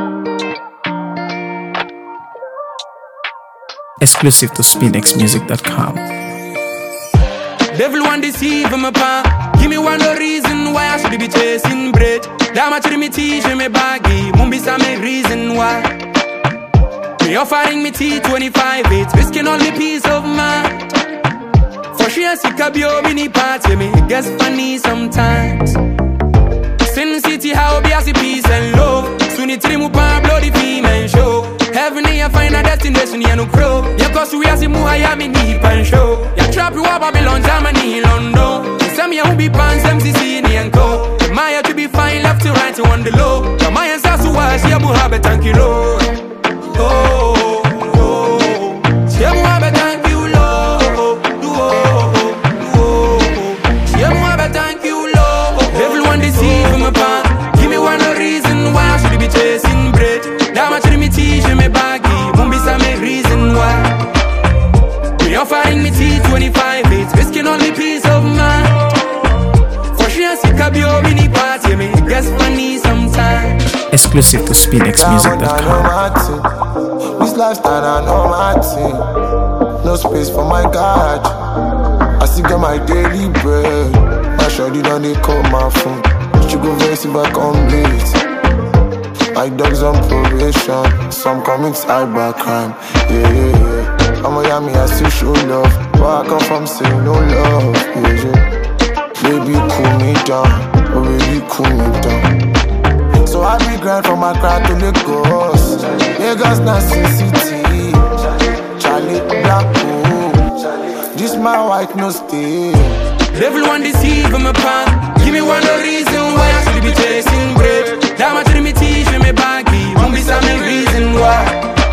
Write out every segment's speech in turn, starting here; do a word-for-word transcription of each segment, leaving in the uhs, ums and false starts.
Exclusive to spin x music dot com. Devil want deceive my pa. Give me one no reason why I should be chasing bread. That much me teach me baggy. Mumbi sa me reason why. Me offering me T twenty-five, it's risking only peace of mind. For sure, sick of your mini party, me it gets funny sometimes. Sin City, how be as a peace and love. Soon it remove pan bloody female show. Heaven, I find a destination, you no crow. Ya cause we as a muhaya me deep and show. Ya trap you up Babylon, Germany, London. Some ya who be pants, M C C, and co. Maya to be fine, left to right, to on the low. The Maya says to us, ya muhabe, thank you, Lord. Oh, oh, ya muhabe, thank you, Lord. Oh, oh, ya muhabe, thank you, Lord. Everyone deceive my pa. Give me one no reason why I should be chasing bread. That much me teach me baggy. Mumbi sa me reason why. Me offering me T twenty-five, it's risking only peace of mind. For sure, sick of your mini party, me it gets funny sometimes. Exclusive to spin x music dot com. This lifestyle I know my thing. No space for my God. I still get my daily bread. My shorty done they call my phone. She go verse if I come late. My dogs on probation. Some commit cyber crime. Yeah, yeah, yeah. I'm a yummy, I still show love. Where I come from, say no love. Yeah, yeah. Baby, cool me down. Oh, baby, cool me down. So I be grind from my crowd to Lagos. Lagos, not Sin City. Charlie, Black Hole. This my white no stay. Devil want deceive my pa. Give me one no reason why I should be chasing bread. That much me teach me baggy. Won't be some reason why.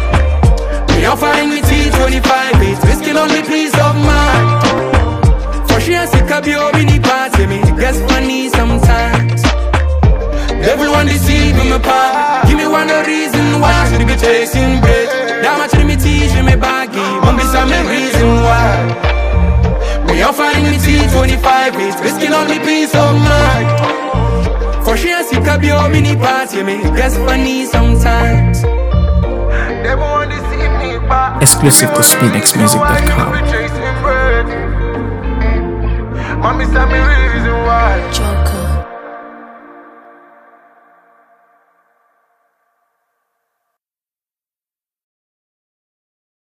Me offering me T twenty-five, it's risking only peace of mind. For sure, sick of your mini party, me it gets funny sometimes. Devil want deceive my pa. Give me one no reason why I should be chasing bread. That much me teach me baggy. Won't be some reason why. Me offering me T twenty-five, it's risking only peace of mind. For sure, sick of your mini party, me it gets funny sometimes. Exclusive to spin x music dot com.